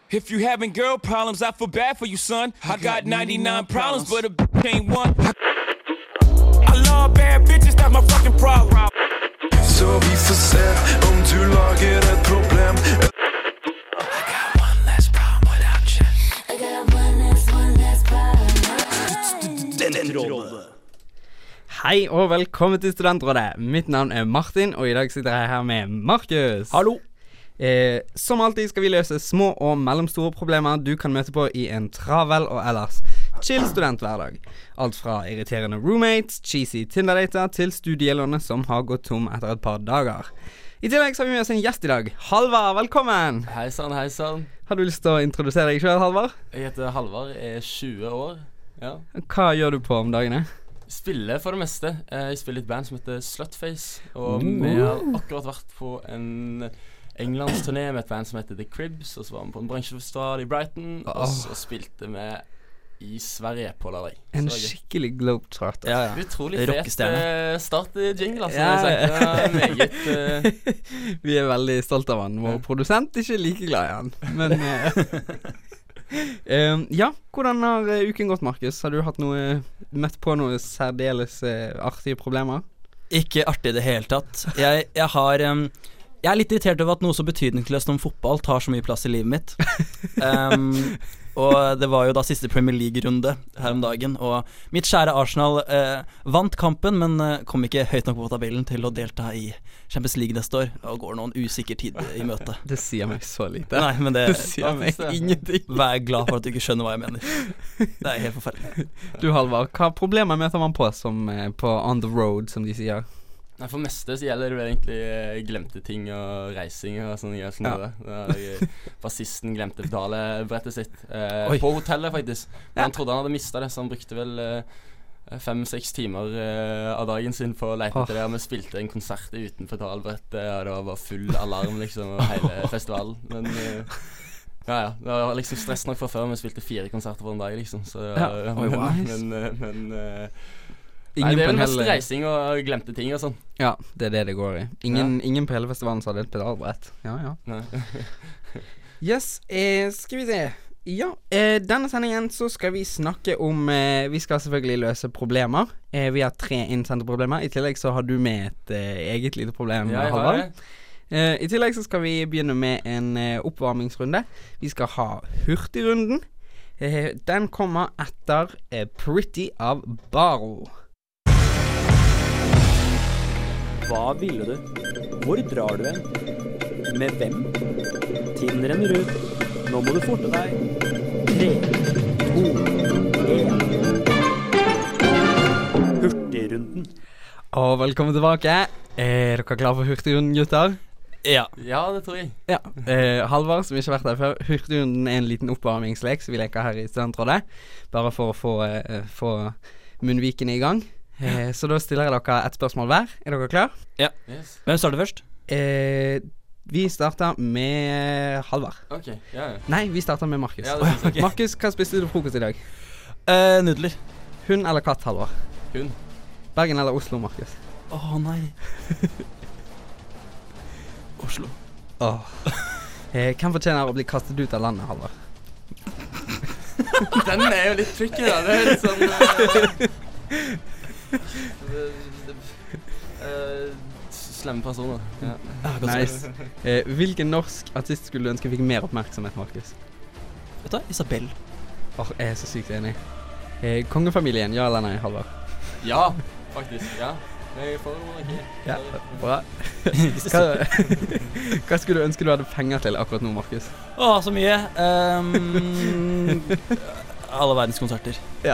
If you having girl problems, I feel bad for you, son. I got 99 problems, but a ain't one. I love bad bitches, that's my fucking problem. Så vi får se om du lager et problem. I got one less problem without you. I got one less problem. Hei og velkommen til Studentrådet. Mitt navn er Martin, og i dag sitter jeg her med Markus. Hallo. Som alltid skal vi løse små og mellomstore problemer du kan møte på i en travel og ellers chill studenthverdag. Alt fra irriterende roommates, cheesy Tinder-dater til studielånet som har gått tom etter et par dager. I tillegg så har vi med oss en gjest i dag. Halvard, velkommen. Hei sann. Har du lyst til å introdusere deg selv, Halvard? Jeg heter Halvard, er 20 år. Ja. Hva gjør du på om dagene? Spiller for det meste. Jeg spiller i et band som heter Slutface. Og vi har akkurat vært på en Englandsturné med et band som heter The Cribs. Og så var vi på en bransjefestival i Brighton. Og så spilte vi i Sverige på lørdag. En skikkelig globetrotter. Ja. Utrolig fet start-jingle, altså. Ja. Meget Vi er veldig stolt av han. Vår produsent er ikke like glad i han. Men ja, hvordan har uken gått, Markus? Har du møtt på noe særdeles artige problemer? Ikke artig i det hele tatt. Jeg er litt irritert over at noe så betydningsløst som fotball tar så mye plass i livet mitt. Og det var jo da siste Premier League-runde her om dagen, og mitt kjære Arsenal vant kampen, men kom ikke høyt nok på tabellen til å delta i Champions League neste år, og går noen usikker tid i møte. Det sier meg så lite. Nei, men det sier meg ingenting. Vær glad for at du ikke skjønner hva jeg mener. Det er helt forferdelig. Du, Halvard, hva problemer møter man på som på on the road, som de sier? Nei, for meste så gjelder det egentlig glemte ting og reising og sånne greier som det. Bassisten glemte pedalebrettet sitt på hotellet faktisk. Men han trodde han hadde mistet det, så han brukte vel 5-6 timer av dagen sin på å lete etter det. Og vi spilte en konsert uten pedalbrettet, og det var bare full alarm liksom over hele festivalen. Men ja, det var liksom stress nok fra før. Vi spilte 4 konserter på en dag liksom. Så, Nei, det er vel mest reising og glemte ting og sånn. Ja, det er det går i. Ingen på hele festivalen så hadde et pedalbrett. Ja. Yes, skal vi se. Ja, denne sendingen så skal vi snakke om vi skal selvfølgelig løse problemer. Vi har 3 innsendte problemer. I tillegg så har du med et eget lite problem, Halvard. I tillegg så skal vi begynne med en oppvarmingsrunde. Vi skal ha hurtigrunden. Den kommer etter Pretty av Baro. Hva ville du? Hvor drar du hen? Med hvem? Tiden renner ut. Nå må du forte deg. 3, 2, 1. Hurtigrunden. Og velkommen tilbake. Er dere klare for hurtigrunden, gutter? Ja, det tror jeg. Ja, Halvard, som ikke har vært der før. Hurtigrunden er en liten oppvarmingslek som vi leker her i Studentrådet. Bare for å få munnvikene i gang. Så da stiller jeg dere et spørsmål hver. Er dere klar? Ja. Yes. Hvem starter først? Vi starter med Halvard. Ok, ja. Nei, vi starter med Markus. Ja, okay. Markus, hva spiste du til frokost i dag? Nudler. Hund eller katt, Halvard? Hund. Bergen eller Oslo, Markus? Nei. Oslo. Hvem fortjener å bli kastet ut av landet, Halvard? Den er jo litt tricky da. Det er litt sånn slemme personer. Nice. Hvilken norsk artist skulle du ønske fikk mer oppmerksomhet, Markus? Vet du, Isabel. Jeg er så sykt enig. Kongefamilien, ja eller nei, Halvard? Ja, faktisk, ja. Jeg får ikke. Ja, bra. Hva skulle du ønske du hadde penger til akkurat nå, Markus? Så mye. Alle verdens konserter. Ja.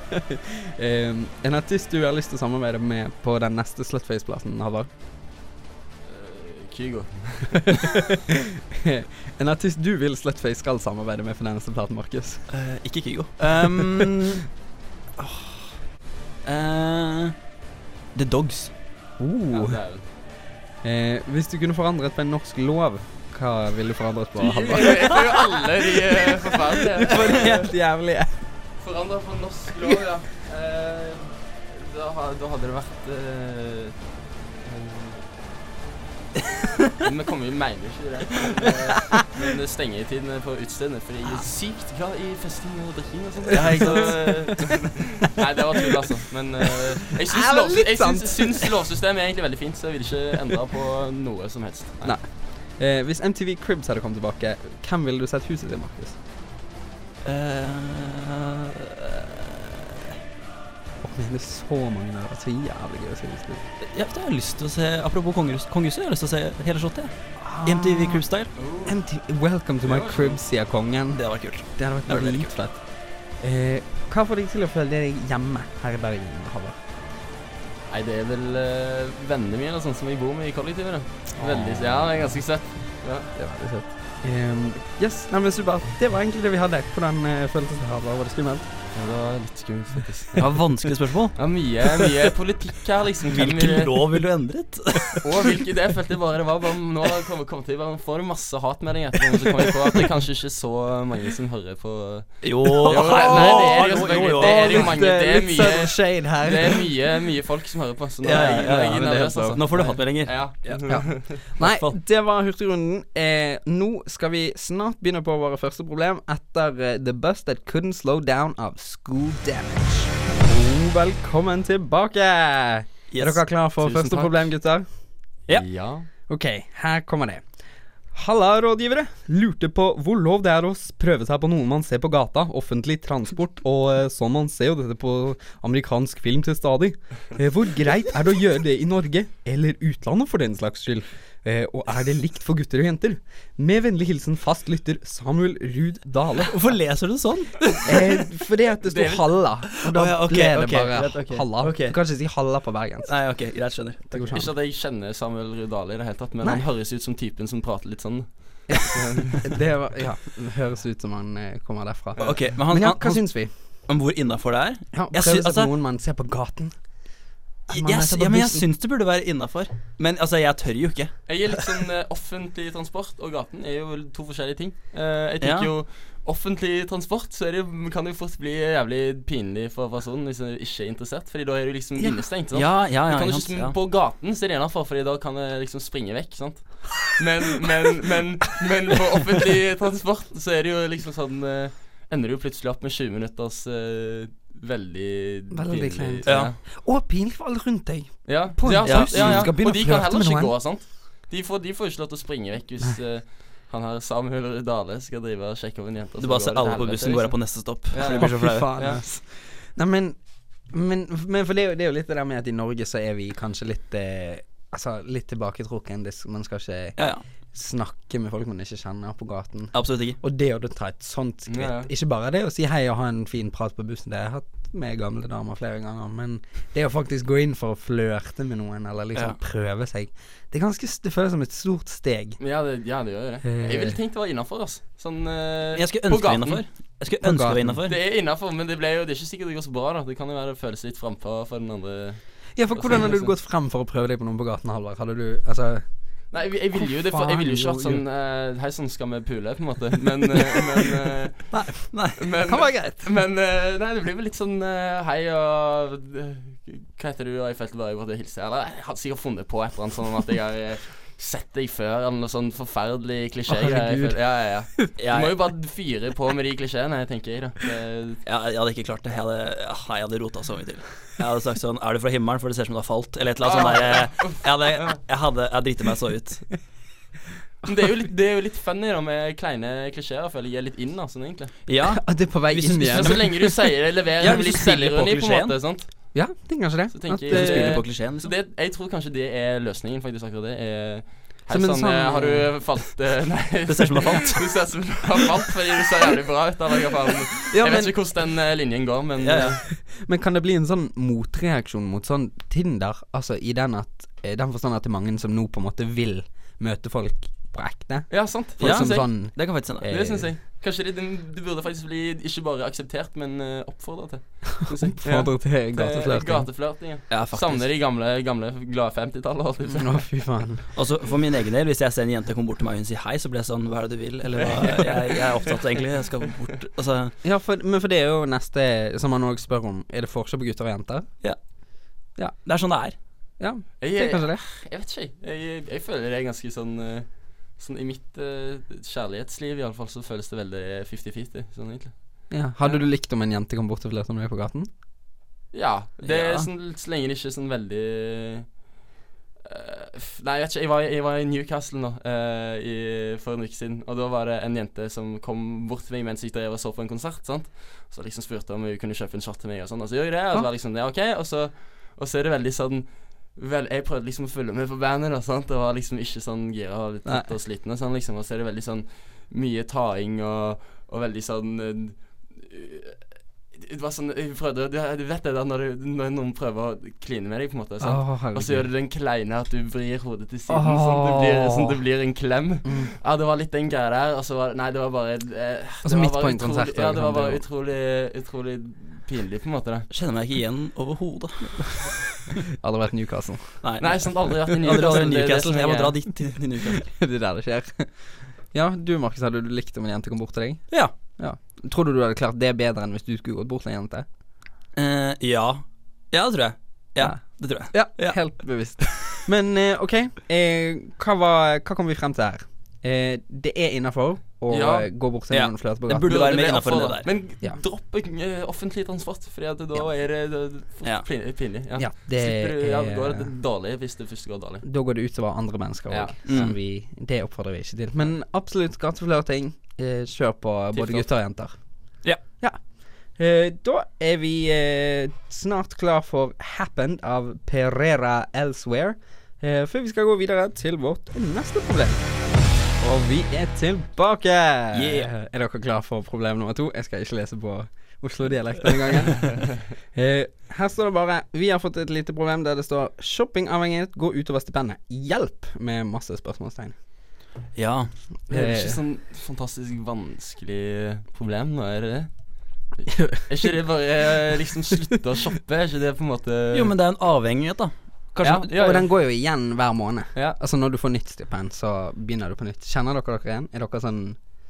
En artist du har lyst til å samarbeide med på den neste Slutface-plassen, Halvard? Kygo. En artist du vil Slutface skal samarbeide med for den neste platen, Markus? Ikke Kygo. The Dogs. Hvis du kunne forandret på en norsk lov, hva ville du forandret på, Halvard? Jeg tror jo alle de forferdelige. For helt jævlige. Forandret på norsk lov, ja. Da hadde det vært Men vi mener jo ikke det. Men stengetiden på utstedene, for jeg sykt glad I festing og drikking og sånt. Ja, ikke sant? Nei, det var tull altså. Men jeg syns lovsystemet egentlig veldig fint, så jeg vil ikke endre på noe som helst. Nei. Hvis MTV Cribs hadde kommet tilbake, hvem ville du sett huset til, Markus? Men det så mange der, så jævlig gøy å se huset. Jeg har lyst til å se, apropos kongehuset, jeg har lyst til å se hele slottet. MTV Cribs-style. Welcome to my crib, sier kongen. Det hadde vært kult. Det hadde vært veldig fett. Hva får deg til å føle deg hjemme her I Bergen, Halvard? Nei, det vel vennene mine eller sånn som vi bor med I kollektivet da. Veldig, ja, det ganske søtt. Ja. Det var veldig søtt. Yes, nei, men super. Det var egentlig det vi hadde. Hvordan føltes det her? Var det skummelt? Ja, det var litt skummelt faktisk. Det var vanskelig spørsmål. Ja, mye politikk her liksom. Hvilken lov vil du endret? Det følte jeg bare, det var bare, nå kom til, får du masse hatmeldinger etterpå, så kom jeg på at det kanskje ikke så mange som hører på. Jo, nei, det jo selvfølgelig, det jo mange, det shade her. Det mye folk som hører på, så nå jeg nervøs altså. Nå får du hatmeldinger. Ja. Nei, det var hurtigrunden. Nå skal vi snart begynne på våre første problem etter The Bus That Couldn't Slow Down av School Damage. Velkommen tilbake. Yes. Dere klar for første problem, gutter? Ja. Ok, her kommer det. Halla, rådgivere. Lurte på hvor lov det å prøve seg på noe man ser på gata, offentlig transport, og sånn man ser jo dette på amerikansk film til stadig. Hvor greit det å gjøre det I Norge, eller utlandet for den slags skyld? Og det likt for gutter og jenter? Med vennlig hilsen fastlytter Samuel Ruud Dale. Hvorfor leser du sånn? Fordi at det står Halla, og da ble det bare Halla. Okay. Du kan ikke si Halla på bergens. Nei, ok, greit, skjønner. Ikke at jeg kjenner Samuel Ruud Dale I det hele tatt, men han høres ut som typen som prater litt sånn. Det høres ut som han kommer derfra. Okay, men hva syns vi? Om hvor innenfor det Ja, prøve seg på noen man ser på gaten. Men jeg syns det burde være innenfor. Men altså, jeg tør jo ikke. Jeg litt sånn offentlig transport og gaten jo to forskjellige ting. Jeg tenker jo offentlig transport, så kan det jo fort bli jævlig pinlig for personen hvis du ikke interessert, fordi da du liksom innestengt, sant? Ja, du kan ikke, på gaten så det innenfor, fordi da kan det liksom springe vekk, sant? Men på offentlig transport så det jo liksom sånn ender du jo plutselig opp med 20 minutters veldig kleint. Og pinlig for alle rundt deg. Ja. Og de kan heller ikke gå, sant? De får jo ikke lov til å springe vekk hvis han her Samuel Dale skal drive og sjekke over en jente. Du bare ser alle på bussen går på neste stopp. For det blir så flau. Nei, men for det jo litt det der med at I Norge så vi kanskje litt litt tilbaketrukken. Man skal ikke snakke med folk man ikke kjenner på gaten. Absolutt ikke. Og det å ta et sånt skritt, ikke bare det å si hei og ha en fin prat på bussen, det har jeg hatt med gamle damer flere ganger, men det å faktisk gå inn for å flørte med noen eller liksom prøve seg, det føles som et stort steg. Ja, det gjør det. Jeg ville tenkt det var innenfor oss. Sånn jeg skulle ønske det var innenfor. Det Det innenfor, men det er ikke sikkert det går så bra da. Det kan jo være det føles litt frempå for den andre. Ja, for hvordan hadde du gått frem for å prøve deg på noen på gaten, Halvard? Hadde du, Nei, jeg ville jo ikke vært sånn hei, sånn skal vi pule på en måte. Men Nei, kan være greit. Men nei, det blir vel litt sånn hei og hva heter du? Og jeg følte bare jeg måtte hilse. Eller jeg hadde sikkert funnet på et eller annet sånn at jeg har sett deg før, eller noe sånn forferdelig klisjé-greier. Ja. Du må jo bare fyre på med de klisjéene, tenker jeg da. Jeg hadde ikke klart det. Jeg hadde rotet så mye til. Jeg hadde sagt sånn, du fra himmelen, for det ser som du har falt? Eller et eller annet sånn der. Jeg driter meg så ut. Det er jo litt funny da, med kleine klisjéer, føler jeg litt inn da, sånn egentlig. Ja, det på vei inn igjen. Så lenge du sier det, leverer litt selvironi på en måte, sant? Ja, det er kanskje det. Så tenker jeg spiller på klisjeen liksom. Så jeg tror kanskje det løsningen faktisk, akkurat det hei sånn, har du falt Nei, det ser som du har falt. Du ser som du har falt, fordi du ser jævlig bra ut eller, jeg vet ikke hvordan den linjen går, men Men kan det bli en sånn motreaksjon mot sånn Tinder, altså I den forstand at det mange som nå på en måte vil møte folk på ekte? Ja, sant. Sånn, det kan faktisk hende. Det synes jeg. Kanskje det burde faktisk bli ikke bare akseptert, men oppfordret til. Oppfordret til gateflørting. Gateflørting, ja, faktisk. Savner de gamle glade 50-tallet. Nå, fy faen. Altså, for min egen del, hvis jeg ser en jente komme bort til meg og hun sier hei, så blir jeg sånn, hva det du vil? Eller jeg er opptatt egentlig, jeg skal bort. Altså. Ja, men for det jo neste, som man også spør om, det forskjell på gutter og jenter? Ja. Det sånn det Ja, det er kanskje det. Jeg vet ikke. Jeg føler det er ganske sånn i mitt kjærlighetsliv i alle fall, så føles det veldig 50-50, sånn egentlig. Ja, hadde du likt om en jente kom bort og flørte med deg på gaten? Ja, det er sånn, så lenge det ikke er sånn veldig nei, jeg vet ikke, jeg var i Newcastle nå for en uke siden, og da var det en jente som kom bort til meg mens jeg drev og så på en konsert, sant? Så liksom spurte om hun kunne kjøpe en shot til meg og sånn, og så gjør jeg det, og så var liksom det ok, og så er det veldig sånn jeg prøvde liksom å følge med på bandet da, sant? Det var liksom ikke sånn gira og litt trett og sliten og sånn liksom, og så er det veldig sånn mye taing og veldig sånn det var sånn, jeg prøvde, du vet det da når noen prøver å kline med deg på en måte, og så gjør du den kleine at du vrir hodet til siden sånn det blir en klem. Ja, det var litt den greia der, og så var det var bare altså midt på en konsert. Ja, det var bare utrolig pinlig på en måte det. Kjenner meg ikke igjen overhodet. Aldri vært Newcastle. Nei, sånn aldri vært i Newcastle. Jeg må dra dit til Newcastle. Det er der det skjer. Ja, du Markus, hadde du likt om en jente kom bort til deg? Ja. Tror du hadde klart det bedre enn hvis du skulle gått bort til en jente? Ja, det tror jeg. Ja, det tror jeg. Ja, helt bevisst. Men ok, hva kom vi frem til her? Det er innenfor å gå bort til noen og flørte på gaten. Det burde være mer innenfor det der. Men dropp offentlig transport, fordi at da er det pinlig. Ja, det går det dårlig hvis det først går dårlig. Da går det utover andre mennesker også, det oppfordrer vi ikke til. Men absolutt gateflørting, kjør på både gutter og jenter. Ja. Da er vi snart klar for Happened av Pereira Elsewhere, før vi skal gå videre til vårt neste problem. Og vi er tilbake. Er dere klar for problem nummer 2? Jeg skal ikke lese på Oslo-dialekt denne gangen. Her står det bare: vi har fått et lite problem der det står shoppingavhengighet går utover stipendet. Hjelp! Med masse spørsmålstegn. Ja. Det er ikke sånn fantastisk vanskelig problem nå, er det det? Er ikke det bare liksom slutte å shoppe? Er ikke det på en måte... Jo, men det er en avhengighet da. Kanskje, og den går jo igjen hver måned. Altså når du får nytt stipend, så begynner du på nytt. Kjenner dere igjen? Er dere sånn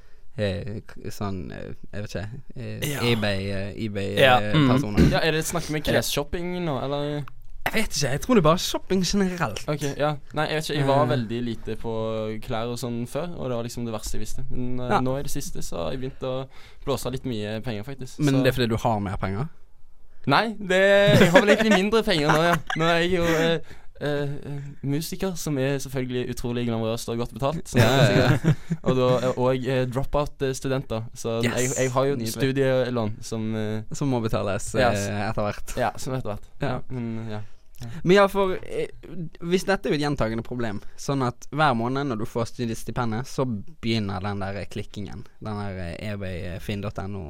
jeg vet ikke, eBay-personer? Ja, er det snakk med klesshopping nå, eller? Jeg vet ikke, jeg tror det er bare shopping generelt. Ok, ja. Nei, jeg vet ikke, jeg var veldig lite på klær og sånn før, og det var liksom det verste jeg visste. Men nå i det siste så har jeg begynt å blåse litt mye penger faktisk. Men det er fordi du har mer penger? Nei, jeg har vel egentlig mindre penger nå, ja. Nå er jeg jo musiker, som er selvfølgelig utrolig glamorøst og godt betalt. Og dropout-studenter. Så jeg har jo studielån som må betales etter hvert. Ja, som etter hvert. Men ja, for hvis dette er jo et gjentagende problem, sånn at hver måned når du får studiestipendet, så begynner den der klikkingen. Den der ebay.finn.no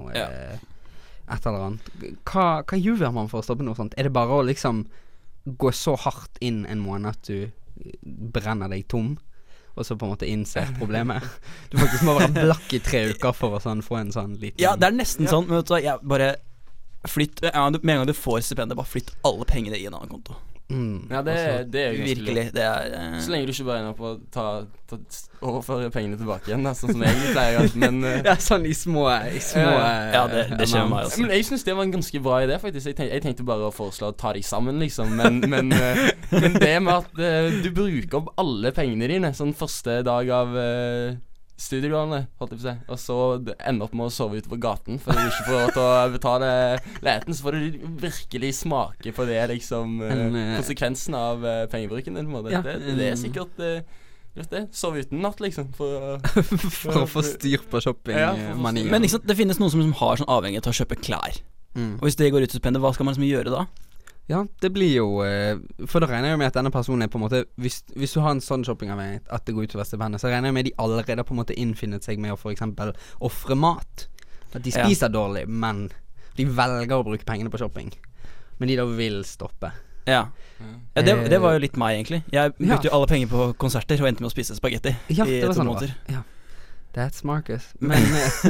et eller annet. Hva gjør man for å stoppe noe sånt? Er det bare å liksom gå så hardt inn en måned at du brenner deg tom, og så på en måte innser problemet? Du faktisk må være blakk i 3 uker for å få en sånn liten... Ja, det er nesten sånn, men vet du hva, jeg bare flytt, med en gang du får stipendet, bare flytt alle pengene i en annen konto. Ja, det er jo virkelig det så lenge du ikke bare ender på å overføre pengene tilbake igjen, sånn som jeg egentlig pleier. Men ja, sånn i små ja, det skjer meg også. Men jeg synes det var en ganske bra idé faktisk. Jeg tenkte bare å foreslå å ta de sammen liksom. Men det med at du bruker opp alle pengene dine sånn første dag av studielånet, holdt jeg på å si, og så ender opp med å sove ute på gaten fordi du ikke får råd til å betale leiligheten, så får du virkelig smake på det liksom, konsekvensen av pengebruken din på en måte. Det er sikkert det, sove uten natt liksom for å få styr på shopping-manien. Men liksom, det finnes noen som har sånn avhengighet til å kjøpe klær, og hvis det går ut til spendet, hva skal man liksom gjøre da? Ja, det blir jo for da regner jeg jo med at denne personen er på en måte hvis du har en sånn shoppingavhengighet at det går utover stipendet, så regner jeg med de allerede på en måte innfinnet seg med å for eksempel offre mat. At de spiser dårlig, men de velger å bruke pengene på shopping, men de da vil stoppe. Det var jo litt meg egentlig. Jeg brukte jo alle penger på konserter og endte med å spise spagetti i 2 måneder. That's Marcus. Men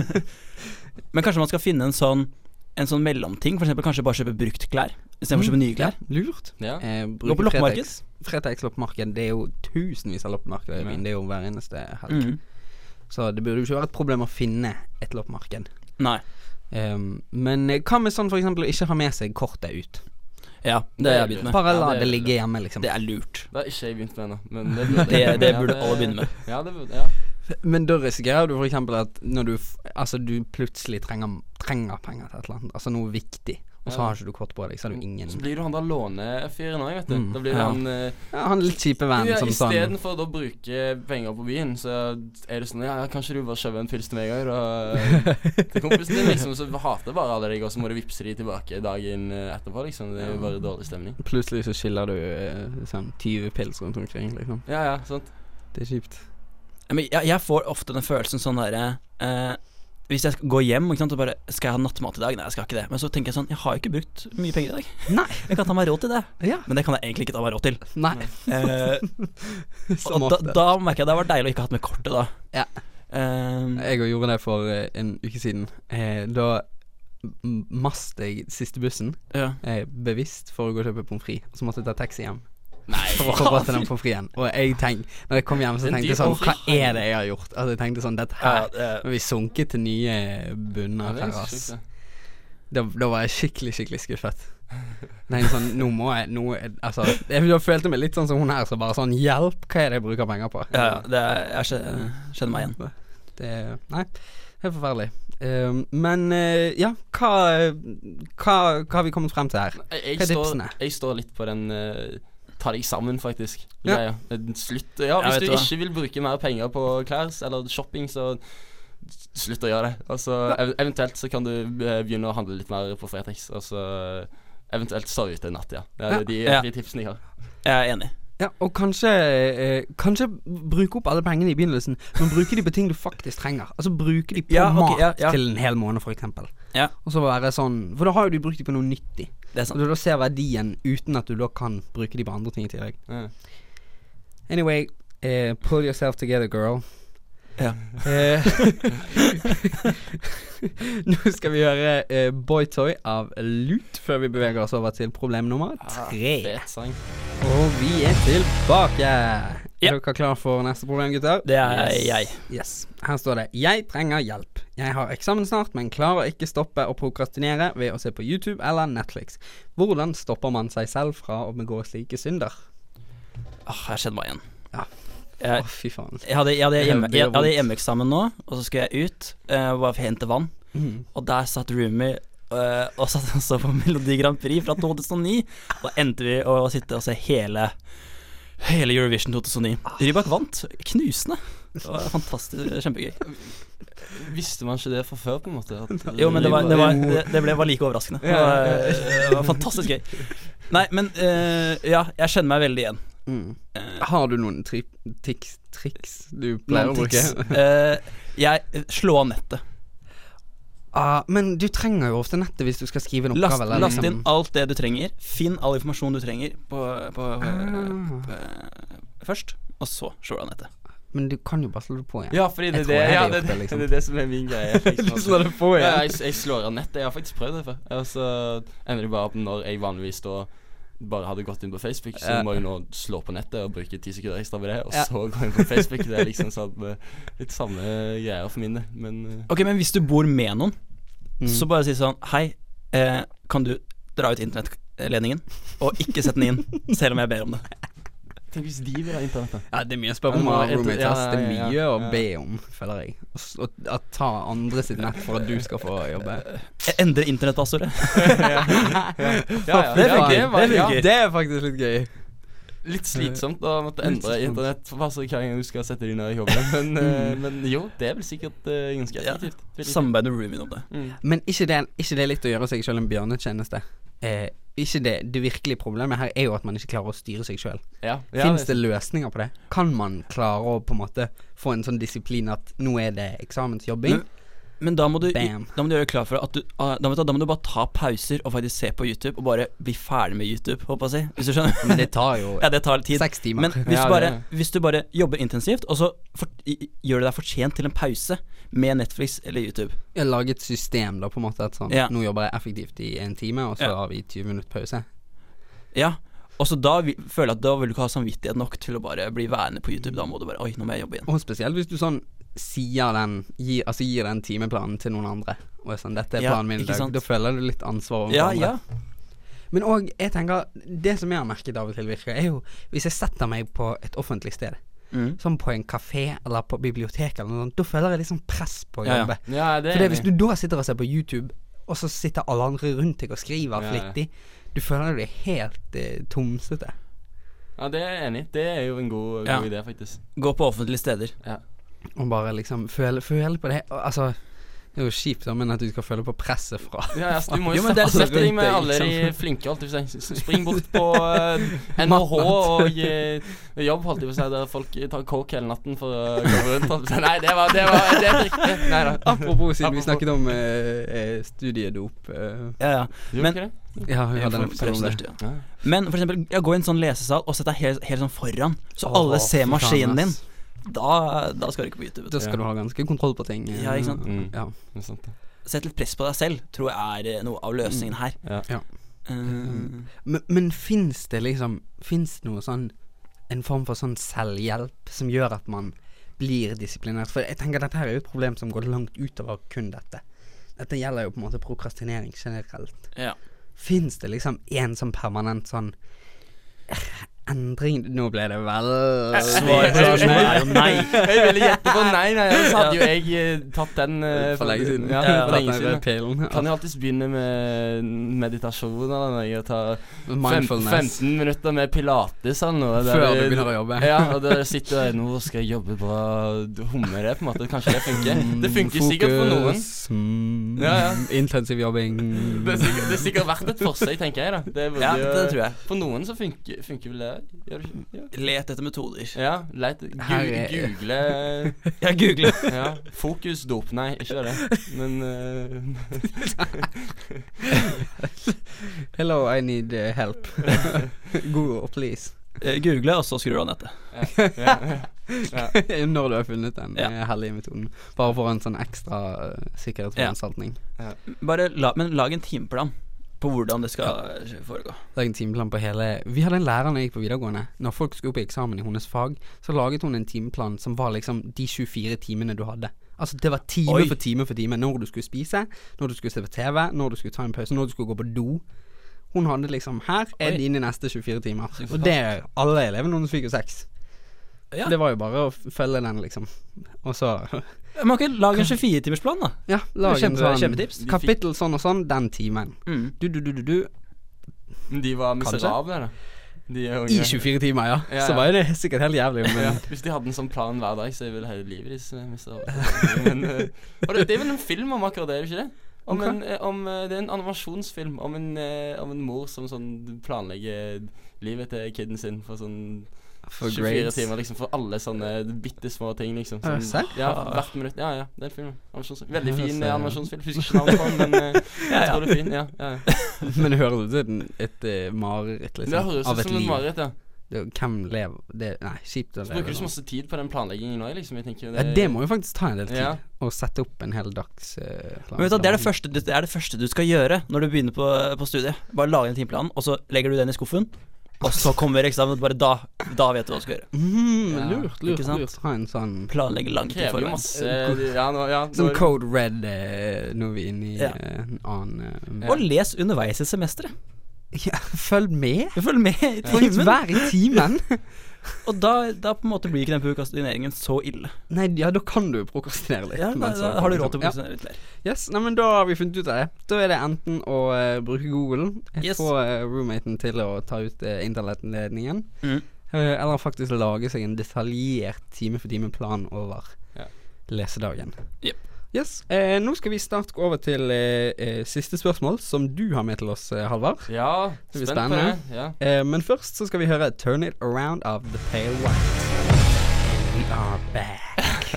kanskje man skal finne en sånn mellomting. For eksempel kanskje bare kjøpe brukt klær i stedet for å kjøpe nye klær. Lurt. Gå på loppemarked. Fretex loppemarked. Det er jo tusenvis av loppemarkeder. Det er jo hver eneste helg. Så det burde jo ikke være et problem å finne et loppemarked. Nei. Men hva med sånn for eksempel å ikke ha med seg kortet ut? Ja, det har jeg begynt med. Bare la det ligge hjemme, liksom. Det er lurt. Det har ikke jeg begynt med ennå, men det burde alle begynne med. Ja, det burde, ja. Men da risikerer du for eksempel at når du plutselig trenger penger til et eller annet, altså noe viktig, og så har ikke du kort på deg, så har du ingen. Så blir du han der lånefyren også, vet du. Da blir du han litt kjipe venn som sånn. I stedet for å bruke penger på byen, så er det sånn, kanskje du bare kjøper en pils til meg også, til kompisen din, liksom, så hater bare alle deg, og så må du vipse de tilbake dagen etterpå, liksom. Det er jo bare dårlig stemning. Plutselig så skiller du sånn 20 pils rundt omkring, liksom. Ja, sant. Det er kjipt. Men jeg får ofte den følelsen sånn der hvis jeg går hjem, ikke sant, og bare skal jeg ha nattmat i dag? Nei, jeg skal ikke det. Men så tenker jeg sånn, jeg har jo ikke brukt mye penger i dag. Nei. Jeg kan ta meg råd til det. Ja. Men det kan jeg egentlig ikke ta meg råd til. Nei. Og da merker jeg det var deilig å ikke ha hatt med kortet da. Ja. Jeg gjorde det for en uke siden. Da mastet jeg siste bussen, bevisst for å gå og kjøpe pommes frites, og så måtte jeg ta taxi hjem. Nei, for å få til den pommes fritesen. Og når jeg kom hjem, så tenkte jeg sånn, hva er det jeg har gjort? Altså jeg tenkte sånn, dette her vi sunket til nye bunner her, ass. Da var jeg skikkelig skuffet. Nei, sånn, nå må jeg altså, jeg følte meg litt sånn som hun her, så bare sånn, hjelp, hva er det jeg bruker penger på? Jeg kjenner meg igjen. Nei, helt forferdelig. Men ja, hva har vi kommet frem til her? Hva er tipsene? Jeg står litt på den ta deg sammen, faktisk. Slutt. Ja, hvis du ikke vil bruke mer penger på klær eller shopping, så slutt å gjøre det. Altså, eventuelt så kan du begynne å handle litt mer på Fretex, og så eventuelt stå ute en natt, ja. Det er de frie tipsene jeg har. Jeg er enig. Ja, og kanskje bruke opp alle pengene i begynnelsen, men bruke de på ting du faktisk trenger. Altså bruke de på mat til en hel måned, for eksempel. Og så være sånn, for da har jo du brukt de på noe nyttig. Det er sant. Og du da ser verdien uten at du da kan bruke de på andre ting i tillegg. Anyway, pull yourself together, girl. Ja. Nå skal vi høre Boy Toy av Lut før vi beveger oss over til problem nummer 3. Og vi er tilbake. Er dere klar for neste problem, gutter? Det er jeg. Yes. Her står det: jeg trenger hjelp. Jeg har eksamen snart, men klarer ikke stoppe å prokrastinere ved å se på YouTube eller Netflix. Hvordan stopper man seg selv fra å begå slike synder? Jeg kjenner meg igjen. Ja. Fy faen. Jeg hadde hjemmeeksamen nå, og så skulle jeg ut bare for å hente vann. Og der satt roomie og satt og så på Melodi Grand Prix fra 2009. Da endte vi å sitte og se hele Eurovision 2009. Rybak vant, knusende. Det var fantastisk, kjempegøy. Visste man ikke det fra før, på en måte? Jo, men det var like overraskende. Det var fantastisk gøy. Nei, men jeg kjenner meg veldig igjen. Har du noen triks du pleier å bruke? Jeg slår av nettet. Men du trenger jo ofte nettet hvis du skal skrive en oppgave. Last inn alt det du trenger. Finn all informasjon du trenger først, og så slår du av nettet. Men du kan jo bare slå det på igjen. Ja, fordi det er det som er min greie. Du slår det på igjen. Jeg slår av nettet. Jeg har faktisk prøvd det før. Og så ender det bare opp når jeg vanligvis da bare hadde gått inn på Facebook, så må jeg nå slå på nettet og bruke 10 sekunder ekstra på det, og så gå inn på Facebook. Det er liksom sånn litt samme greier for min del. Ok, men hvis du bor med noen, så bare si sånn: hei, kan du dra ut internettledningen og ikke sette den inn, selv om jeg ber om det. Tenk hvis de vil ha internettet. Ja, det er mye spørsmål. Det er mye å be om, føler jeg. Å ta andre sitt nett for at du skal få jobbe. Endre internettpassordet. Det er faktisk litt gøy. Litt slitsomt å måtte endre internettpassord hver gang du skal sette dine i jobben. Men jo, det er vel sikkert ganske effektivt. Samarbeid med roomien om det. Men ikke det litt å gjøre seg selv en bjørnetjeneste? Ikke det virkelige problemet her er jo at man ikke klarer å styre seg selv. Finnes det løsninger på det? Kan man klare å på en måte få en sånn disiplin at nå er det eksamensjobbing? Men da må du gjøre klar for at da må du bare ta pauser og faktisk se på YouTube og bare bli ferdig med YouTube, håper jeg å si. Hvis du skjønner. Men det tar jo det tar tid. 6 timer. Men hvis du bare jobber intensivt, og så gjør du deg fortjent til en pause med Netflix eller YouTube. Jeg lager et system da, på en måte, at sånn, nå jobber jeg effektivt i 1 time, og så har vi 20 minutter pause. Ja, og så da føler jeg at da vil du ikke ha samvittighet nok til å bare bli værende på YouTube. Da må du bare, oi, nå må jeg jobbe igjen. Og spesielt hvis du sånn gir den timeplanen til noen andre og er sånn, dette er planen min i dag. Da føler du litt ansvar over andre. Men også, jeg tenker, det som jeg har merket av og til virker, er jo hvis jeg setter meg på et offentlig sted, som på en kafé eller på bibliotek eller noe sånt, da føler jeg liksom press på å jobbe. Ja, det For hvis du da sitter og ser på YouTube, og så sitter alle andre rundt deg og skriver flittig, du føler deg helt tomsete. Ja, det er jeg enig. Det er jo en god idé, faktisk. Gå på offentlige steder. Ja. Og bare liksom føle på det. Altså, det er jo kjipt da, men at du skal føle på presset fra altså, du må jo sette deg med alle de flinke, alt du sier. Spring bort på NHH og jobb, holdt jeg på å si, der folk tar coke hele natten for å gå rundt. Nei, det er riktig. Neida. Apropos, siden vi snakket om studiedop. Ja. Men ja, vi hadde en episode om det. Ja. Men for eksempel, jeg går i en sånn lesesal og setter helt sånn foran, så alle ser maskinen din. Da skal du ikke på YouTube. Da skal du ha ganske kontroll på ting. Ja, ikke sant? Ja. Det er sant, det. Sett litt press på deg selv, tror jeg er noe av løsningen her. Ja. Men finnes det noe sånn, en form for sånn selvhjelp som gjør at man blir disiplinert? For jeg tenker dette her er jo et problem som går langt utover kun dette. Dette gjelder jo på en måte prokrastinering generelt. Ja. Finnes det liksom en sånn permanent sånn endring? Nå ble det vel Svaret er jo nei. Jeg ville gjette på nei, så hadde jo jeg tatt den for lenge siden. Ja, for lenge siden. Kan jo alltid begynne med meditasjon eller noe, og ta 15 minutter med pilates eller noe. Før du begynner å jobbe. Ja, og der sitter jeg, nå skal jeg jobbe bra, hummer det på en måte, kanskje det funker. Det funker sikkert for noen. Intensiv jobbing. Det er sikkert verdt et forsøk, tenker jeg da. Det tror jeg. For noen så funker vel det. Let etter metoder. Ja, google. Ja, google. Ja, fokusdop. Nei, ikke det. Men Hello, I need help. Google, please. Google, og så skrur du av nettet. Når du har funnet den hellige metoden. Bare for en sånn ekstra sikkerhetsforanstaltning. Bare lag en timeplan på hvordan det skal foregå. Lag en timeplan på hele. Vi hadde en lærer når jeg gikk på videregående. Når folk skulle opp i eksamen i hennes fag, så laget hun en timeplan som var liksom de 24 timene du hadde. Altså det var time for time når du skulle spise, når du skulle se på TV, når du skulle ta en pause, når du skulle gå på do. Hun hadde liksom, her er dine neste 24 timer. Og det er alle elevene hennes fikk jo 6. Det var jo bare å følge den liksom. Og så man kan lage en 24-timersplan da. Ja, lag en sånn kjempetips. kapittel sånn og sånn, den timen. Du. De var miserable da. I 24 timer, ja. Så var det sikkert helt jævlig. Men hvis de hadde en sånn plan hver dag, så er vel hele livet deres miserable. Men det er vel en film om akkurat det, er det ikke det? Det er en animasjonsfilm om en mor som sånn planlegger livet til kidden sin for sånn 24 timer liksom, for alle sånne bitte små ting liksom. Sånn, hvert minutt. Ja, det er en film. Veldig fin animasjonsfilm. Husker ikke navnet på den, men jeg tror det er fin. Ja. Men hører du til et mareritt liksom? Det høres ut som et mareritt, ja. Hvem lever det? Nei, kjipt å leve. Så bruker du så masse tid på den planleggingen nå, liksom. Jeg tenker det må jo faktisk ta en del tid å sette opp en hel dags plan. Men vet du, det er det første du skal gjøre når du begynner på studiet. Bare lage en timeplan, og så legger du den i skuffen. Og så kommer eksamen, bare da vet du hva du skal gjøre. Lurt. Ha en sånn planlegge langt i forveien. Sånn code red når vi er inne i en annen Og les underveis i semesteret. Ja, følg med i timen. Hver i timen. Og da på en måte blir ikke den prokrastineringen så ille. Nei, ja, da kan du prokrastinere litt. Ja, da har du råd til å prokrastinere litt mer. Yes, nei, men da har vi funnet ut av det. Da er det enten å bruke Google, få roommaten til å ta ut internettledningen, eller faktisk lage seg en detaljert time for time plan over lesedagen. Yes, nå skal vi snart gå over til siste spørsmål, som du har med til oss, Halvard. Ja, det blir spennende. Men først så skal vi høre Turn It Around of The Pale White. We are back.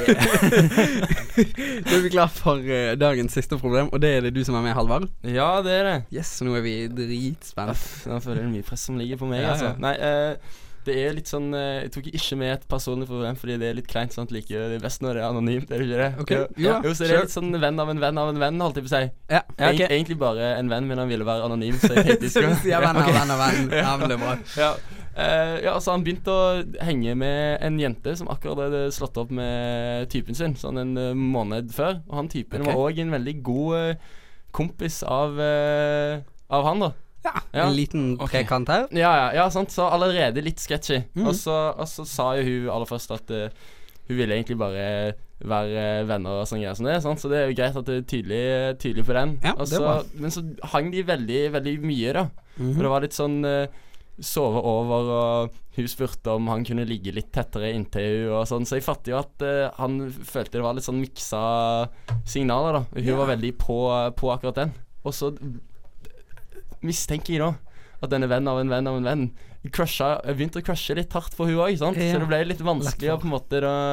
Da er vi klar for dagens siste problem, og det er det du som er med, Halvard. Ja, det er det. Yes, så nå er vi dritspent. Nå føler jeg det mye press som ligger på meg, altså. Nei, det er litt sånn jeg tok ikke med et personlig problem, fordi det er litt kleint sånn at like det er best når det er anonymt, er det ikke det? Okay. Jo, så det er litt sånn venn av en venn av en venn, holdt jeg på å si. Egentlig bare en venn, men han ville være anonym, så jeg tenkte så du sier venn av venn av venn. Ja, men det er bra. Så han begynte å henge med en jente som akkurat hadde slått opp med typen sin sånn en måned før, og han typen var også en veldig god kompis av han da. En liten trekant her. Ja, sant. Så allerede litt sketchy. Og så sa jo hun aller først at hun ville egentlig bare være venner og sånn greier som det, sant? Så det er jo greit at det er tydelig på den. Men så hang de veldig, veldig mye da. Og det var litt sånn sove over, og hun spurte om han kunne ligge litt tettere inntil hun og sånn, så jeg fatter jo at han følte det var litt sånn miksa signaler da. Hun var veldig på akkurat den. Og så mistenker jeg da at denne venn av en venn begynte å crushe litt hardt for hun også, sant? Så det ble litt vanskelig å på en måte da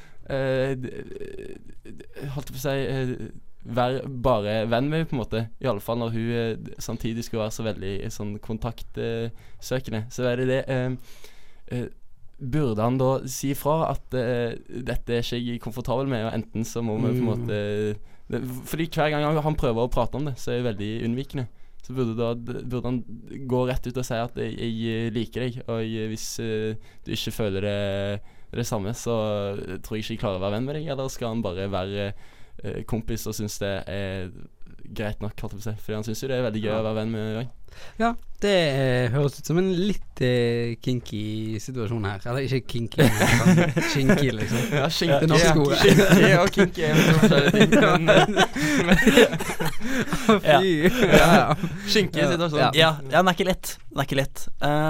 holdt jeg på å si være bare venn med på en måte, i alle fall når hun samtidig skulle være så veldig sånn kontaktsøkende. Så er det burde han da si fra at dette er ikke jeg komfortabel med, og enten så må vi på en måte fordi hver gang han prøver å prate om det, så er jeg veldig unnvikende. Så burde han gå rett ut og si at jeg liker deg, og hvis du ikke føler det samme, så tror jeg ikke jeg klarer å være venn med deg, eller skal han bare være kompis og synes det er greit nok, holdt jeg på å si. Fordi han synes jo det er veldig gøy å være venn med deg. Ja, det høres ut som en litt kinky situasjon her. Eller ikke kinky, men kinky liksom. Ja, det norske ordet. Kinky og kinky er en forskjellig ting. Kinky situasjon. Ja, den er ikke lett.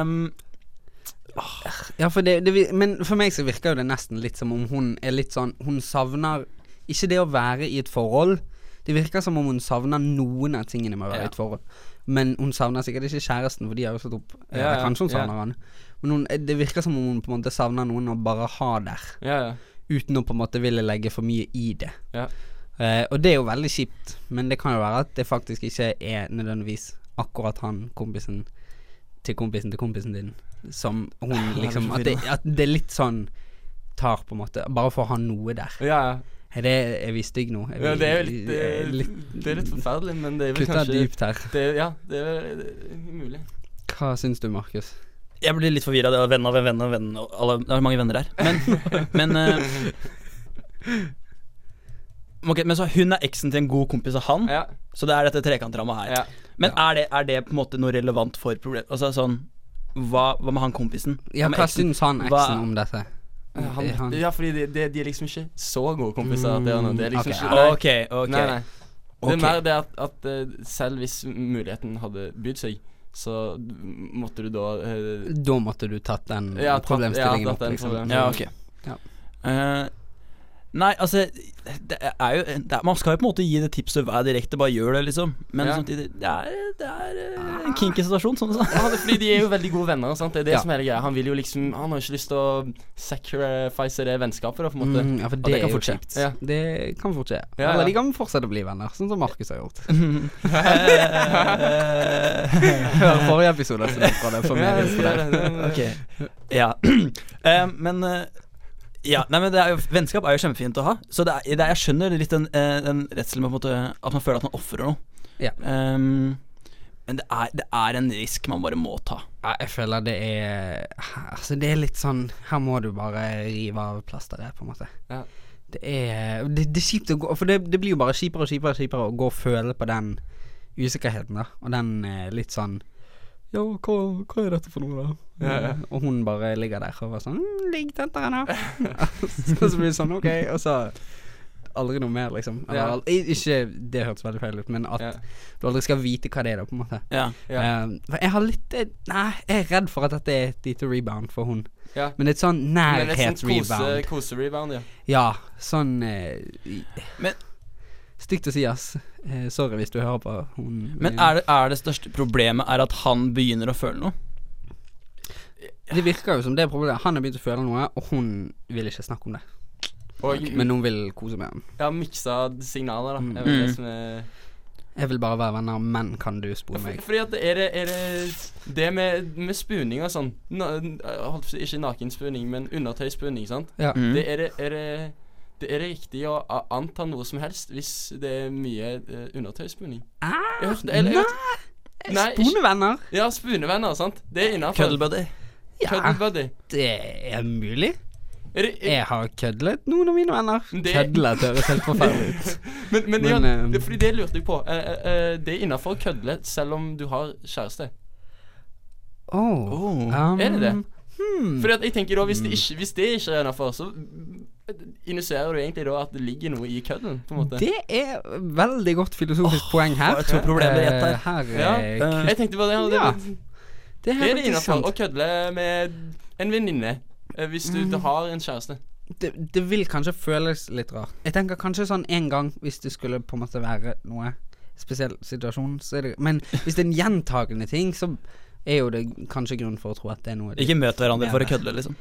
Ja, men for meg så virker jo det nesten litt som om hun er litt sånn, hun savner ikke det å være i et forhold. Det virker som om hun savner noen av tingene med å være i et forhold. Men hun savner sikkert ikke kjæresten, for de har jo stått opp. Kanskje hun savner han. Men det virker som om hun på en måte savner noen å bare ha der. Uten å på en måte ville legge for mye i det. Og det er jo veldig kjipt. Men det kan jo være at det faktisk ikke er nødvendigvis akkurat han, kompisen til kompisen din, som hun liksom, at det er litt sånn tar på en måte, bare for å ha noe der. Er vi stygg nå? Ja, det er jo litt forferdelig, men det er vel kanskje dypt her. Det er umulig. Hva synes du, Markus? Jeg blir litt forvirret av venn det er mange venner her. Men så hun er eksen til en god kompis av han, så det er dette trekantrammet her. Men er det på en måte noe relevant for problemet? Altså sånn, hva med han kompisen? Ja, hva synes han eksen om dette? Fordi de er liksom ikke så gode kompiser at det er liksom ikke Nei. Det er mer det at selv hvis muligheten hadde bydd seg, så måtte du da måtte du tatt den problemstillingen opp liksom. Nei, altså det er jo man skal jo på en måte gi det tipset hver direkte, bare gjør det liksom. Men samtidig, det er en kinky situasjon, som du sa. Det er fordi de er jo veldig gode venner, sant? Det er det som er det greia. Han vil jo liksom, han har ikke lyst til å sacrifice det vennskapet da, på en måte. For det kan fortsette. Det kan fortsette. Eller de kan fortsette å bli venner, sånn som Markus har gjort. Hør forrige episode, så det fra det for meg. Ok. Men nei, men vennskap er jo kjempefint å ha. Så jeg skjønner litt den redselen med på en måte, at man føler at man offrer noe. Men det er en risk man bare må ta. Jeg føler det er altså det er litt sånn, her må du bare rive av plasteret på en måte. Det er kjipt å gå, for det blir jo bare kjipere å gå og føle på den usikkerheten da. Og den litt sånn, ja, hva er dette for noe da? Og hun bare ligger der og var sånn, ligg tettere nå. Så blir det sånn, ok, og så aldri noe mer liksom. Ikke, det hørtes veldig feil ut, men at du aldri skal vite hva det er da, på en måte. For jeg har litt, jeg er redd for at dette er et lite rebound for hun. Men det er et sånn nærhets-rebound. Kose-rebound, Ja, sånn men stygt å si, ass. Sorry hvis du hører på hun. Men er det største problemet er at han begynner å føle noe? Det virker jo som det er problemet. Han har begynt å føle noe, og hun vil ikke snakke om det. Men hun vil kose med han. Ja, miksa signaler da. Jeg vil bare være venner, men kan du spole meg? Fordi at er det med spuning og sånn, ikke nakenspuning, men undertøyspuning, sant? Det er riktig å anta noe som helst hvis det er mye undertøyspunning. Nei, spunevenner. Ja, spunevenner, sant? Det er innenfor. Cuddle buddy. Ja, det er mulig. Jeg har kødlet noen av mine venner. Kødlet høres helt forferdelig ut. Men ja, det er fordi det lurte jeg på. Det er innenfor å kødle selv om du har kjæreste. Er det det? Fordi at jeg tenker da, hvis det ikke er innenfor, så initierer du egentlig da at det ligger noe i kødden, på en måte. Det er veldig godt filosofisk poeng her. Jeg tror problemet er her. Jeg tenkte bare det er det innenfor å kødle med en venninne hvis du har en kjæreste. Det vil kanskje føles litt rart. Jeg tenker kanskje sånn en gang hvis det skulle på en måte være noe spesiell situasjon, så er det, men hvis det er en gjentagende ting, så er jo det kanskje grunn for å tro at det er noe Ikke møt hverandre for å kødle, liksom.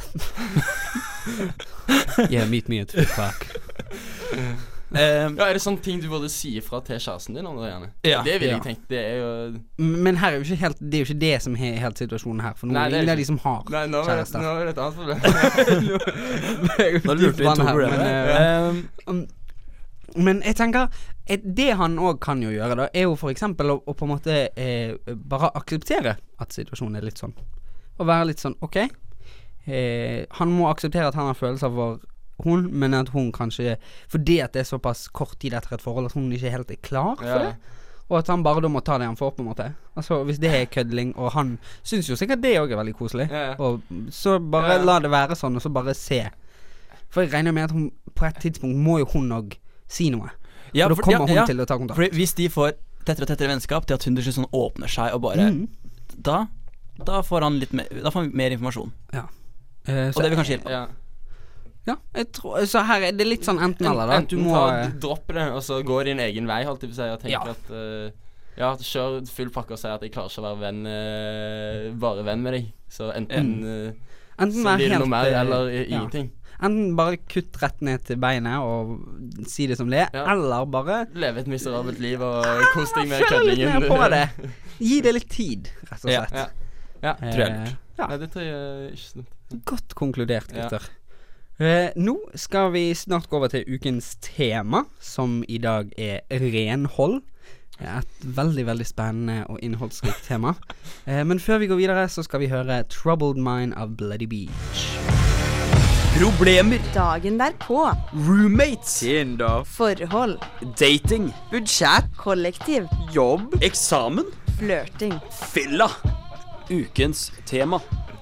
Yeah, meet me at fuck. Er det sånne ting du burde si fra til kjæresten din om det gjerne? Det vil jeg tenke, det er jo. Men her er jo ikke helt, det er jo ikke det som er helt situasjonen her. For nå er det de som har kjærester. Nå er det et annet problem. Nå lurte vi to problemer. Men jeg tenker det han også kan jo gjøre da, er jo for eksempel å på en måte bare akseptere at situasjonen er litt sånn. Og være litt sånn, ok, han må akseptere at han har følelser for hun, men at hun kanskje, fordi at det er såpass kort tid etter et forhold, at hun ikke helt er klar for det. Og at han bare da må ta det han får, på en måte. Altså hvis det er kødling, og han synes jo sikkert det også er veldig koselig, og så bare la det være sånn, og så bare se. For jeg regner med at hun på et tidspunkt må jo hun også si noe. Og da kommer hun til å ta kontakt. For hvis de får tettere og tettere vennskap, til at hun sånn åpner seg og bare da får han litt mer, da får han mer informasjon. Og det vil kanskje hjelpe. Ja, jeg tror, så her er det litt sånn enten eller da. Enten du må droppe det, og så gå din egen vei, holdt jeg på å si, og tenke at kjør full pakke og si at jeg klarer ikke å være bare venn med deg. Så enten så blir det noe mer, eller ingenting. Enten bare kutt rett ned til beinet og si det som det er, eller bare leve et miserabelt liv og kos deg med køddingen. Følg litt mer på det. Gi det litt tid, rett og slett. Tror jeg lurt. Nei, det tror jeg ikke sånn. Godt konkludert, gutter. Nå skal vi snart gå over til ukens tema, som i dag er renhold. Et veldig, veldig spennende og innholdsrikt tema. Men før vi går videre, så skal vi høre Troubled Mind av Bloody Beach. Problemer. Dagen derpå. Roommates. Tinder. Forhold. Dating. Budsjett. Kollektiv. Jobb. Eksamen. Flørting. Fylla. Ukens tema.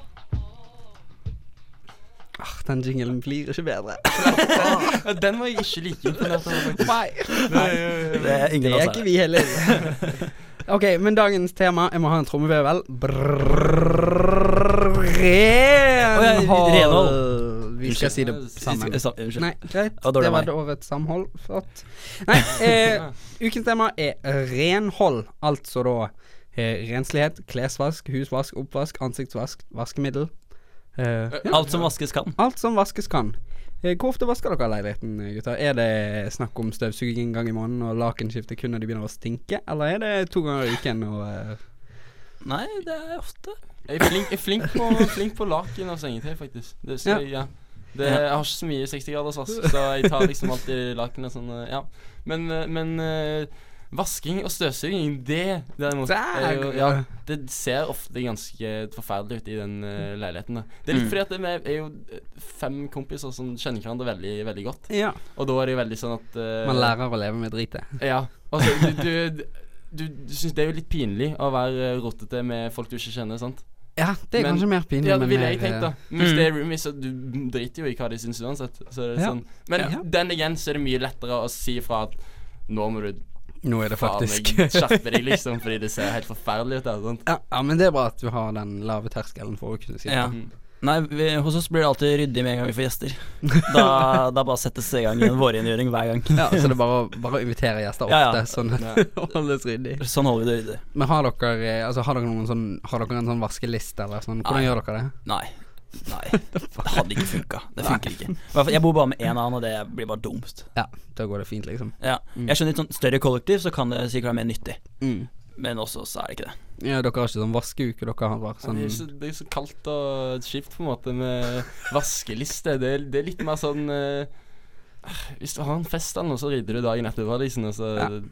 Den jinglen blir ikke bedre. Den var jeg ikke like imponert over. Nei. Det er ingen av oss ikke vi heller. Ok, men dagens tema, jeg må ha en trommevevel. Renhold. Vi skal si det sammen. Nei, greit. Det var det årets samhold. Flott. Nei, ukens tema er renhold. Altså da renslighet, klesvask, husvask, oppvask, ansiktsvask, vaskemiddel. Alt som vaskes kan. Alt som vaskes kan. Hvor ofte vasker dere leiligheten, gutter? Er det snakk om støvsuging en gang i måneden og lakenskifte kun når de begynner å stinke? Eller er det 2 ganger i uken? Nei, det er ofte. Jeg er flink på laken og sengetøy, faktisk. Jeg har ikke så mye 60 graders vask, så jeg tar liksom alltid laken og sånn, Men vasking og støvsuging, det derimot det ser ofte ganske forferdelig ut i den leiligheten da. Det er litt fordi at det er jo 5 kompiser som kjenner hverandre veldig, veldig godt. Og da er det jo veldig sånn at man lærer å leve med dritet. Altså du synes det er jo litt pinlig å være rotete med folk du ikke kjenner, sant? Ja, det er kanskje mer pinlig. Ja, det vil jeg tenke da. Hvis det er roomies, så du driter jo i hva de synes uansett, så er det sånn. Men den igjen så er det mye lettere å si fra at nå er det faktisk skjerpe deg liksom, fordi det ser helt forferdelig ut der, sant? Ja, men det er bra at du har den lave terskelen for å kunne si det. Nei, hos oss blir det alltid ryddig med en gang vi får gjester. Da bare settes det i gang en vårrengjøring hver gang. Ja, så det er bare å invitere gjester ofte, sånn at holdes ryddig. Sånn holder vi det ryddig. Men har dere en sånn vaskeliste eller sånn? Hvordan gjør dere det? Nei, det hadde ikke funket. Det funker ikke. Jeg bor bare med en annen, og det blir bare dumt. Ja, da går det fint liksom. Jeg skjønner, i et sånn større kollektiv så kan det sikkert være mer nyttig. Men også så er det ikke det. Ja, dere har ikke sånn vaskeuke dere har bare sånn. Det er så kaldt og skift på en måte med vaskeliste. Det er litt mer sånn hvis du har en fest eller noe, så rydder du dagen etterpå liksom, og så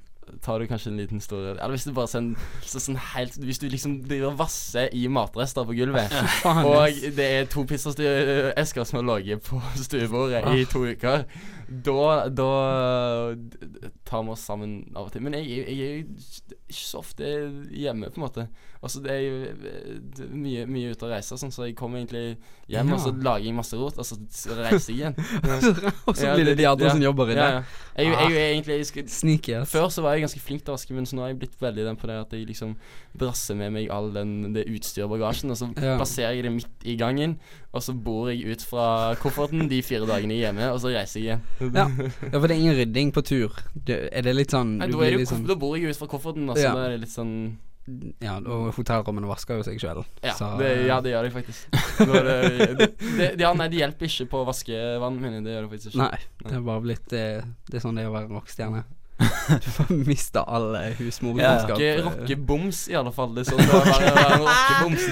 tar du kanskje en liten stor rød. Eller hvis du bare sånn helt hvis du liksom driver vasser i matrester på gulvet, og det er 2 pizzaesker som har ligget på stuebordet i 2 uker, da tar vi oss sammen av og til. Men jeg er jo ikke så ofte hjemme, på en måte. Altså det er jo mye ute å reise, sånn, så jeg kommer egentlig hjem, og så lager jeg masse rot, og så reiser jeg igjen. Og så blir det de andre som jobber i det. Jeg er jo egentlig sneaky, yes. Før så var jeg ganske flink til å vaske, men så nå har jeg blitt veldig den på det at jeg liksom brasser med meg all det utstyr og bagasjen, og så plasserer jeg det midt i gangen, og så bor jeg ut fra kofferten de 4 dagene hjemme, og så reiser jeg igjen. Ja, for det er ingen rydding på tur. Er det litt sånn... Nei, da bor jeg ut fra kofferten, og så er det litt sånn... Ja, og hotellrommene vasker jo seg selv. Ja, det gjør de faktisk. Det hjelper ikke på vaskevannet mine, det gjør det faktisk ikke. Nei, det er bare blitt det er sånn det er å være rockstjerne. Du får miste alle husmorgenskap. Rockeboms i alle fall. Det er sånn det er å være en rockeboms.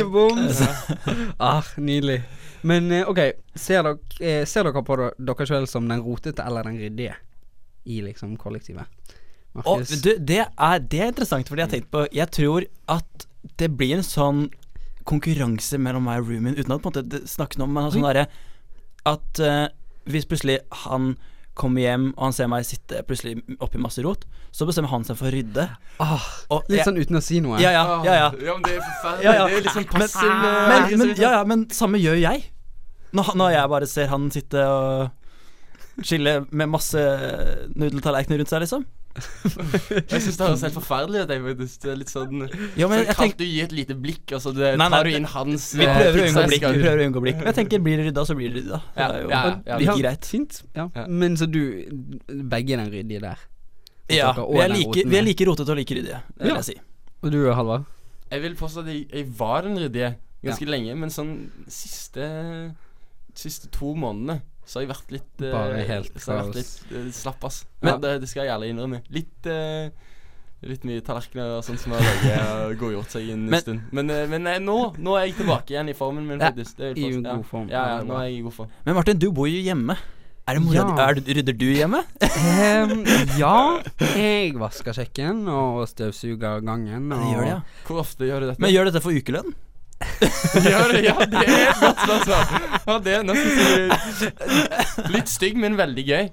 Rockeboms. Nydelig. Men ok, ser dere på dere selv som den rotete eller den ryddige i liksom kollektivet? Og det er interessant, fordi jeg har tenkt på, jeg tror at det blir en sånn konkurranse mellom meg og roomien, uten at på en måte snakke om sånn der, at hvis plutselig han kommer hjem og han ser meg sitte plutselig oppi masse rot, så bestemmer han seg for å rydde. Litt sånn uten å si noe. Ja, men det er forferdelig. Det er litt sånn passiv. Men samme gjør jeg. Når jeg bare ser han sitte og chille med masse nudeltallerkener rundt seg, liksom. Jeg synes det høres helt forferdelig ut. Det er litt sånn kaldt du gir et lite blikk, og så tar du inn hans Vi prøver å unngå blikk. Men jeg tenker, blir det rydda, så blir det rydda. Det er greit. Fint. Men så du begge er den ryddige der? Ja, vi er like rotete og like ryddige, vil jeg si. Og du, Halvard? Jeg vil påstå at jeg var den ryddige ganske lenge, men sånn siste 2 månedene så har jeg vært litt bare helt slapp, ass. Men det skal jeg ærlig innrømme. Litt mye tallerkener og sånt som har godgjort seg en stund. Men nå er jeg tilbake igjen i formen min, faktisk. I god form. Ja, nå er jeg i god form. Men Martin, du bor jo hjemme. Rydder du hjemme? Ja, jeg vasker kjøkken og støvsuger gangen. Det gjør det, ja. Hvor ofte gjør du dette? Men gjør du dette for ukelønn? Det er et godt spørsmål. Det er nesten litt stygg, men veldig gøy.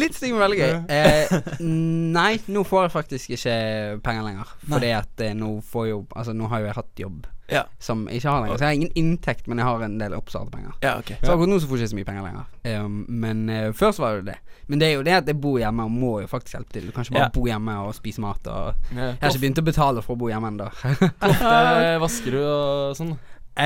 Nei, nå får jeg faktisk ikke penger lenger. Fordi at nå har jo jeg hatt jobb som ikke har lenger. Så jeg har ingen inntekt, men jeg har en del oppstartpenger. Så akkurat nå så får jeg ikke så mye penger lenger. Men før så var det det. Men det er jo det at jeg bor hjemme og må jo faktisk hjelpe til. Du kan ikke bare bo hjemme og spise mat Jeg har ikke begynt å betale for å bo hjemme enda. Ofte vasker du og sånn?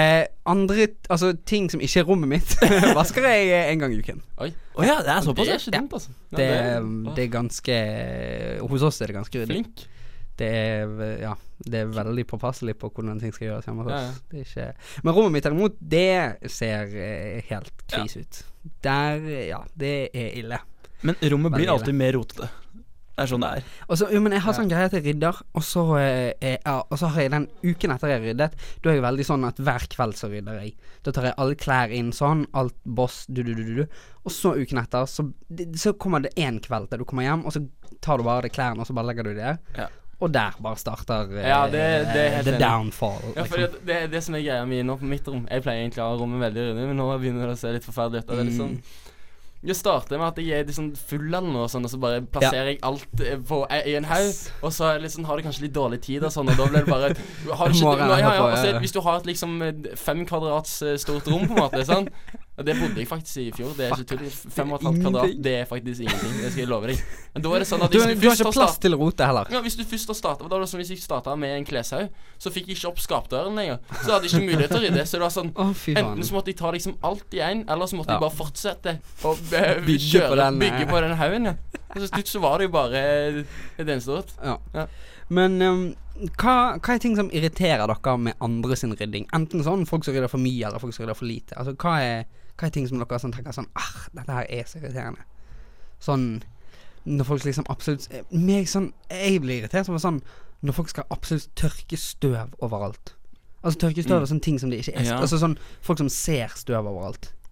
Ting som ikke er rommet mitt vasker jeg en gang i uken. Ja, det er såpass. Det er ikke dumt, altså. Det er ganske hos oss er det ganske ryddig. Flink. Det er veldig påpasselig på hvordan ting skal gjøres hjemme hos oss. Det er ikke... Men rommet mitt derimot, det ser helt kris ut. Det er ille. Men rommet blir alltid mer rotete. Det er sånn det er. Men jeg har sånn greie at jeg rydder, og så har jeg den uken etter jeg ryddet, da er jeg veldig sånn at hver kveld så rydder jeg. Da tar jeg alle klær inn sånn, alt boss, og så uken etter, så kommer det en kveld der du kommer hjem, og så tar du bare de klærne, og så bare legger du det der. Og der bare starter the downfall. Ja, for det som er greia mi nå på mitt rom, jeg pleier egentlig å ha rommet veldig ryddig, men nå begynner det å se litt forferdelig ut, og det er litt sånn jeg starter med at jeg er litt sånn full eller noe sånn, og så bare plasserer jeg alt i en haug, og så liksom, har du kanskje litt dårlig tid og sånn, og da blir det bare hvis du har et liksom 5 kvadrats stort rom på en måte, sånn. Og det bodde jeg faktisk i fjor. Det er ikke tull. 5,5 kvadrat, det er faktisk ingenting. Det skal jeg love deg. Men da er det sånn at du har ikke plass til å rote heller. Ja, hvis du først har startet, da var det sånn, hvis jeg startet med en kleshaug, så fikk jeg ikke opp skapdøren lenger. Så hadde jeg ikke mulighet til å rydde. Så det var sånn, enten så måtte jeg ta liksom alt i en, eller så måtte jeg bare fortsette å bygge på den haugen, Og så slutt så var det jo bare et eneste råd. Men hva er ting som irriterer dere med andre sin rydding? Enten sånn, folk som rydder for mye, eller folk som rydder for lite. Altså, hva er ting som dere sånn tenker sånn, dette her er så irriterende. Sånn, når folk liksom absolutt, jeg blir irritert sånn, når folk skal absolutt tørke støv overalt. Altså tørke støv er sånne ting som det ikke er. Altså sånn, folk som ser støv overalt.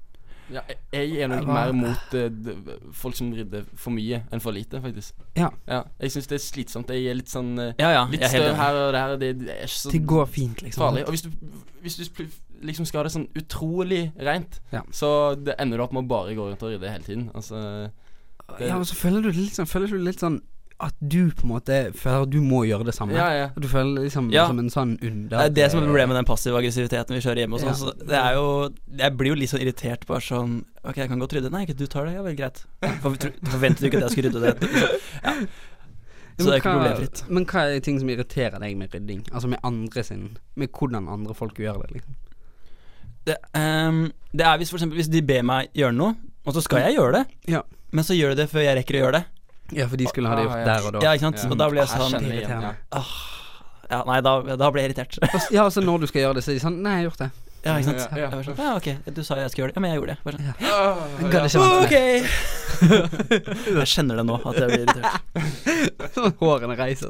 Ja, jeg er nok mer mot folk som rydder for mye enn for lite, faktisk. Ja. Jeg synes det er slitsomt. Jeg er litt sånn litt jeg støv her og der. Det er ikke så Det går fint, liksom. farlig. Og hvis du liksom skal ha det sånn utrolig rent, så det ender du opp med å bare gå rundt og rydde hele tiden. Altså, og så føler du litt sånn at du på en måte føler at du må gjøre det samme. At du føler liksom som en sånn under. Det er det som er problemet med den passive aggressiviteten vi kjører hjemme og sånn. Så det er jo jeg blir jo litt sånn irritert bare sånn ok, jeg kan godt rydde. Nei, ikke du tar det. Ja, vel, greit. Forventer du ikke at jeg skal rydde det? Så det er ikke problemfritt. Men hva er ting som irriterer deg med rydding? Altså med med hvordan andre folk gjør det, liksom? Det er hvis for eksempel hvis de ber meg gjøre noe, og så skal jeg gjøre det, men så gjør de det før jeg rekker å gjøre det. Ja, for de skulle ha det gjort der og da. Ja, ikke sant? Og da blir jeg sånn irriterende. Nei, da blir jeg irritert. Ja, altså når du skal gjøre det, så er de sånn nei, jeg har gjort det. Ja, ikke sant? Jeg var sånn, ok, du sa jeg skal gjøre det. Ja, men jeg gjorde det. Bare sånn. Ok. Jeg kjenner det nå, at jeg blir irritert. Hårene reiser.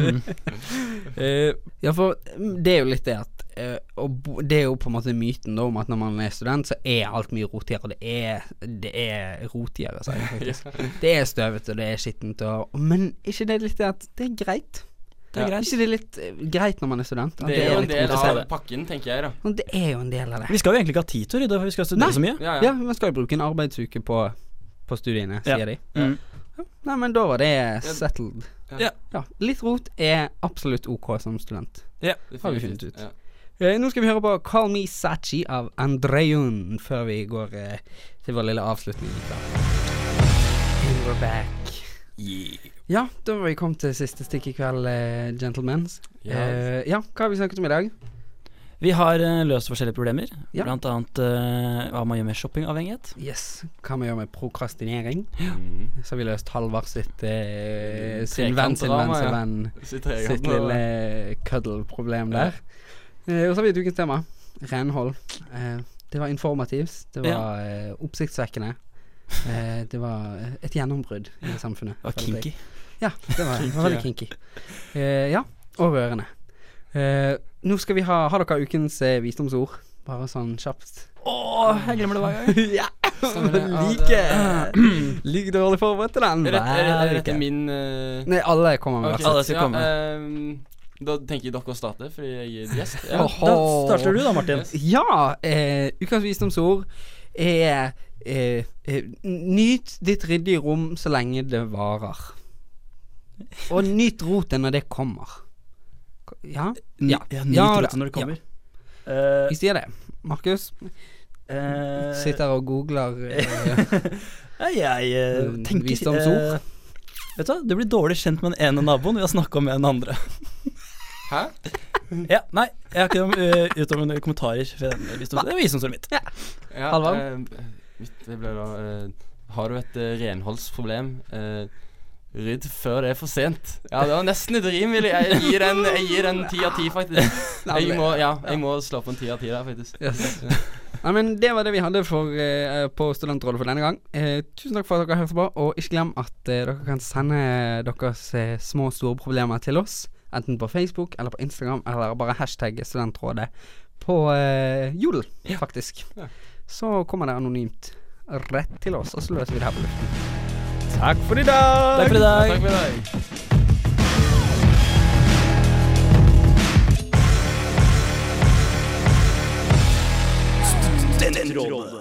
Ja, for det er jo litt det at og det er jo på en måte myten da, om at når man er student så er alt mye rotigere. Det er rotigere, sier jeg faktisk. Det er støvet og det er skittent men ikke det litt det at det er greit? Ikke det litt greit når man er student? Det er jo en del av pakken, tenker jeg da. Det er jo en del av det. Vi skal jo egentlig ikke ha tid til å rydde, for vi skal studere så mye. Ja, man skal jo bruke en arbeidsuke på studiene, sier de. Nei, men da var det settled. Ja, litt rot er absolutt ok som student. Ja, det har vi funnet ut. Nå skal vi høre på Call Me Sachi av Andreon før vi går til vår lille avslutning. And we're back. Ja, da var vi kommet til siste stikk i kveld, gentlemen. Hva har vi snakket om i dag? Vi har løst forskjellige problemer. Blant annet hva man gjør med shoppingavhengighet. Yes, hva man gjør med prokrastinering. Så har vi løst Halvard sitt venn sitt lille cuddle-problem der. Og så har vi et ukens tema. Renhold. Det var informativt. Det var oppsiktsvekkende. Det var et gjennombrudd i samfunnet. Og kinky. Ja, det var veldig kinky. Og rørende. Nå skal vi ha dere ukens visdomsord. Bare sånn kjapt. Jeg glemmer det hver gang. Like dårlig forberedt til den. Er dette min Nei, alle kommer med. Alle skal komme. Da tenker jeg dere starter, fordi jeg er gjest. Da starter du da, Martin. Ja, ukens visdomsord er nyt ditt ryddige rom så lenge det varer. Og nyt roten når det kommer. Nyt roten når det kommer. Vi sier det. Markus sitter og googler jeg tenker visdomsord. Vet du hva, du blir dårlig kjent med den ene naboen ved å snakke om den andre. Hæ? Nei, jeg har ikke utover noen kommentarer. Det er visdomsordet mitt. Halvard? Det ble da har du et renholdsproblem, rydd før det er for sent. Ja, det var nesten et rim. Jeg gir den 10 av 10 faktisk. Jeg må slå på en 10 av 10 der faktisk. Nei, men det var det vi hadde på Studentrådet for denne gang. Tusen takk for at dere hørte på. Og ikke glem at dere kan sende deres små store problemer til oss, enten på Facebook eller på Instagram, eller bare hashtag Studentrådet på Jodel, faktisk. Så kommer det anonymt rett til oss, og så løser vi det her på luften. Takk for i dag. Takk for i dag. Takk for i dag. Studentrådet.